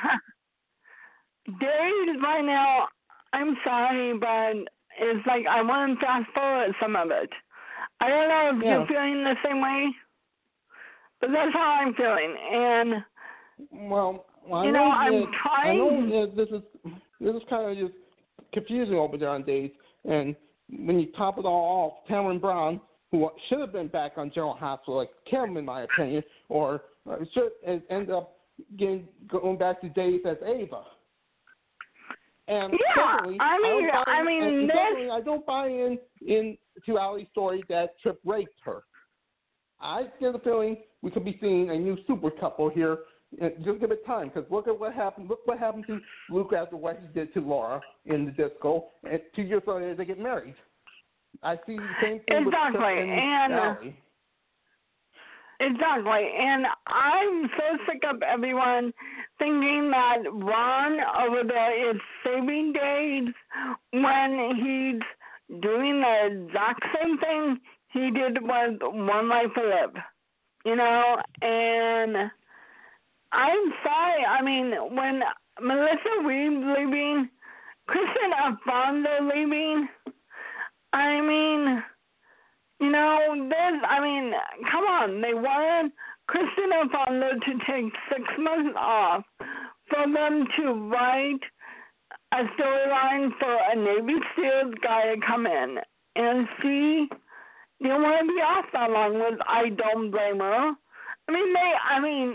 David, right now, I'm sorry, but it's like I want to fast forward some of it. I don't know if Yeah. you're feeling the same way, but that's how I'm feeling. And Well, well I You know, know, I'm that, trying- I know that this is this is kind of just confusing over there on days. And when you top it all off, Cameron Brown, who should have been back on General Hospital, like Kim, in my opinion, or uh, should end up getting going back to days as Ava. And Yeah, secondly, I mean- don't buy I in- mean, and this- secondly, I don't buy in in to Allie's story that Tripp raped her. I get a feeling we could be seeing a new super couple here. Uh, Just give it time, because look at what happened. Look what happened to Luke after what he did to Laura in the disco, and two years later they get married. I see the same thing Exactly, with Tripp and and- Allie. Exactly, and I'm so sick of everyone thinking that Ron over there is saving days when he's doing the exact same thing he did with One Life to Live, you know, and I'm sorry, I mean, when Melissa Reeves leaving, Kristen Alfonso leaving, I mean... You know, this, I mean, come on. They wanted Kristen Alfonso to take six months off for them to write a storyline for a Navy SEALs guy to come in. And she didn't want to be off that long, which I don't blame her. I mean, they, I mean,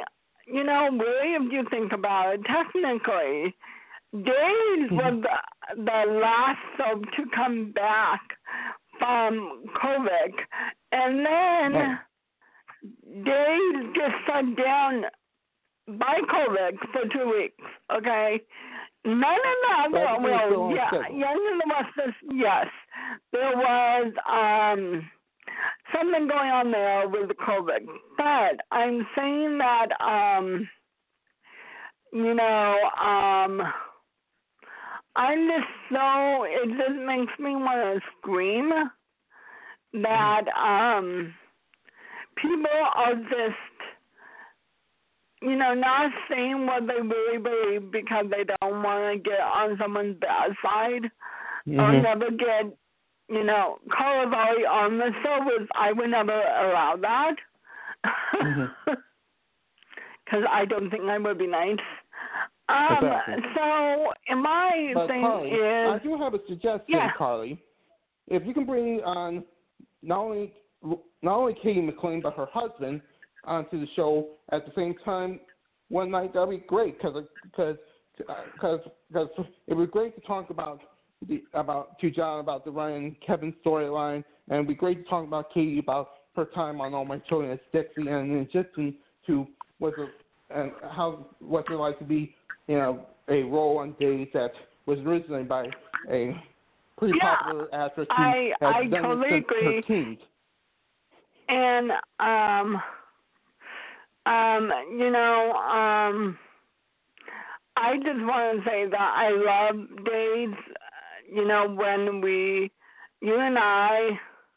you know, really, if you think about it, technically, Days was the, the last soap to come back from COVID, and then right. Days just shut down by COVID for two weeks. Okay, none of the other, well, yeah, yeah, none of the rest of, yes, there was um something going on there with the COVID, but I'm saying that um you know um. I'm just so, it just makes me want to scream that um, people are just, you know, not saying what they really believe because they don't want to get on someone's bad side mm-hmm. or never get, you know, call a volley on the service. I would never allow that because mm-hmm. I don't think I would be nice. Um, exactly. So my but thing Carly, is... I do have a suggestion, yeah. Carly. If you can bring on not only not only Katie McLean, but her husband onto the show at the same time one night, that would be great, because because because it would be great to talk about the about to John about the Ryan and Kevin storyline, and it would be great to talk about Katie about her time on All My Children as Dixie, and just to what the, and how what's it like to be, you know, a role on Days that was originally by a pretty yeah, popular actress who I, has I done totally it since agree. her teens. And, um, um, you know, um, I just want to say that I love Days. You know, when we, you and I,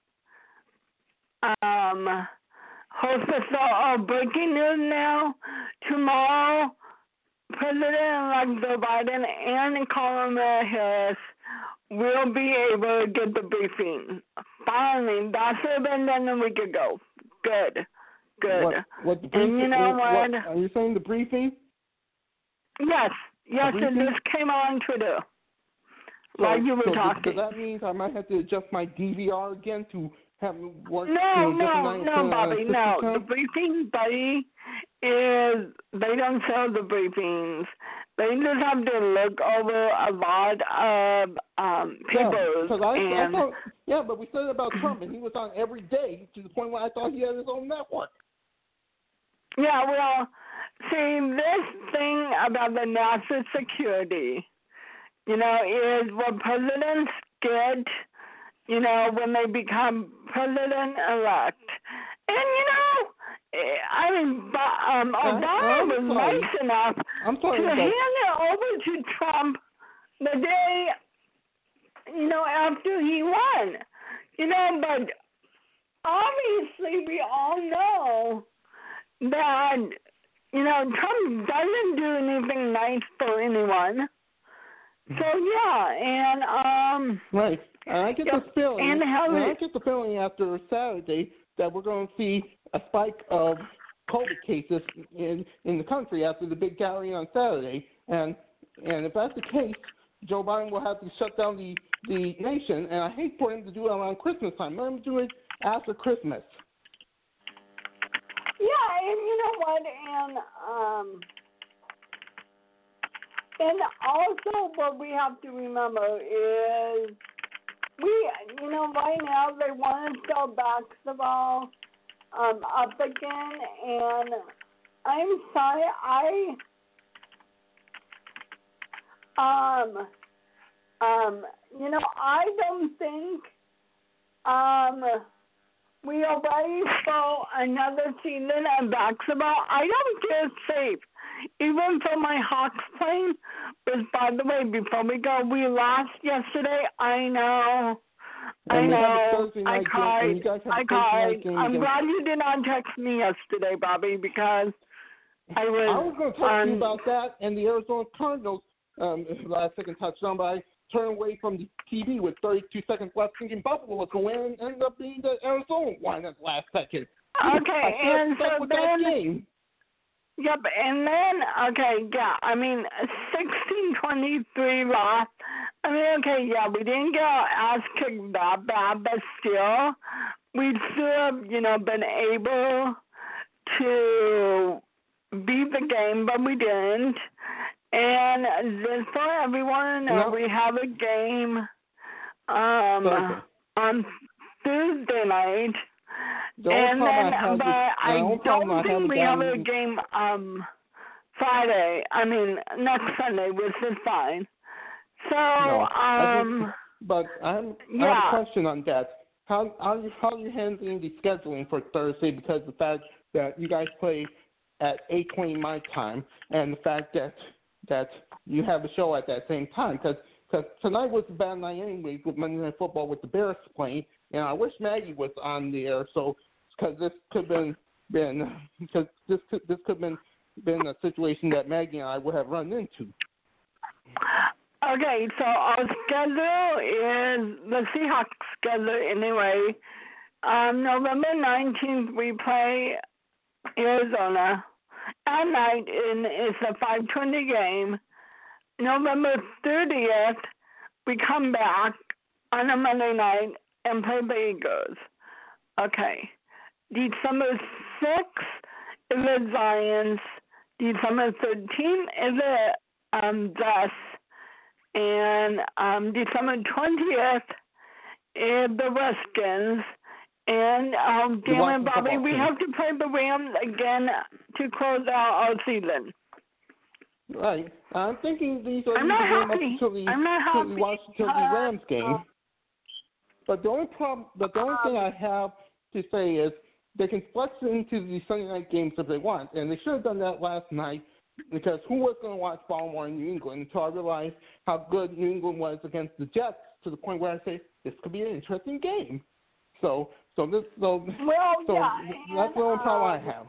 um, host the show of Breaking News Now tomorrow. President-elect Joe Biden and Kamala Harris will be able to get the briefing. Finally, that should have been done a week ago. Good, good. What, what the briefing, and you know what? what? Are you saying the briefing? Yes, yes, it just came on Twitter. So, while you were so talking. Does, does that mean I might have to adjust my D V R again to have work? No, you know, no, no, Bobby, no. The briefing, buddy, is they don't sell the briefings. They just have to look over a lot of um, papers. Yeah, I, and, I thought, yeah, but we said it about Trump, and he was on every day to the point where I thought he had his own network. Yeah, well, see, this thing about the national security, you know, is what presidents get, you know, when they become president-elect. And, you know, I mean, um, Obama was nice enough I'm sorry, to but... hand it over to Trump the day, you know, after he won. You know, but obviously we all know that, you know, Trump doesn't do anything nice for anyone. So, yeah, and, um... Right, and I get yep, the feeling, and how and I get the feeling after Saturday that we're going to see a spike of COVID cases in in the country after the big gathering on Saturday, and and if that's the case, Joe Biden will have to shut down the, the nation, and I hate for him to do it around Christmas time. Let him do it after Christmas. Yeah, and you know what, and um, and also what we have to remember is we, you know, right now they want to sell basketball um, up again, and I'm sorry, I, um, um, you know, I don't think, um, we are ready for another season of basketball. I don't feel safe, even for my Hawks playing. But by the way, before we go, we lost yesterday. I know. I and know. I cried. I cried. I'm against... glad you did not text me yesterday, Bobby, because I was. I was going to talk um, to you about that and the Arizona Cardinals um, last second touchdown, but I turned away from the T V with thirty-two seconds left, thinking Buffalo was going to win, and ended up being the Arizona one at the last second. Okay, and so with then. That game. Yep, and then, okay, yeah, I mean, sixteen twenty-three loss. I mean, okay, yeah, we didn't get our ass kicked that bad, but still, we'd still have, you know, been able to beat the game, but we didn't. And just for everyone, No. we have a game um, Thursday. on Tuesday night. The only And problem then, I have but is, I the only problem don't I think have we down, have a game um, Friday. I mean, next Sunday, which is fine. So, No, I um, just, but I'm, yeah. I have a question on that. How how you how are you handling the scheduling for Thursday? Because the fact that you guys play at eight twenty my time, and the fact that that you have a show at that same time. Because tonight was a bad night anyway with Monday Night Football with the Bears playing, and I wish Maggie was on the air. So because this could have been been because this could this could have been been a situation that Maggie and I would have run into. Okay, so our schedule is the Seahawks schedule anyway. Um, November nineteenth, we play Arizona. At night, in it's a five twenty game. November thirtieth, we come back on a Monday night and play the Eagles. Okay. December sixth is the Giants. December thirteenth is the um, Jets. And um, December twentieth is the Redskins. And um, damn it, Bobby, we have to play the Rams again to close out our season. Right. I'm thinking these are I'm the not game up happy. until the, I'm not until the happy. Washington Uh, Rams game. uh, But the only problem, but the only thing I have to say is they can flex into the Sunday night games if they want, and they should have done that last night. Because who was going to watch Baltimore in New England until I realized how good New England was against the Jets to the point where I say this could be an interesting game. So, so this, so, well, so yeah, that's and, the only problem um, I have.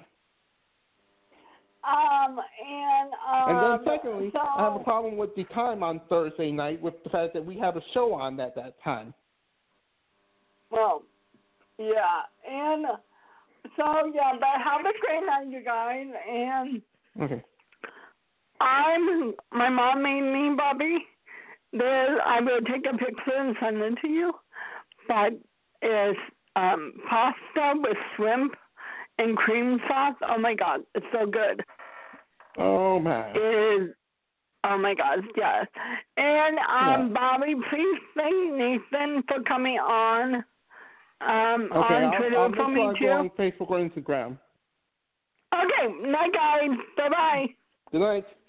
Um, and um, And then secondly, so, I have a problem with the time on Thursday night with the fact that we have a show on at that time. Well, yeah, and so yeah, but have a great night, you guys, and Okay. I'm my mom made me, Bobby. There, I will take a picture and send it to you. But it's um, pasta with shrimp and cream sauce. Oh my God, it's so good. Oh man. It is. Oh my God, yes. And um, Yeah. Bobby, please thank Nathan for coming on. Um, Okay, on I'll, Twitter I'll make for me sure I too. go on Facebook or Instagram. Okay, night guys. Bye bye. Good night.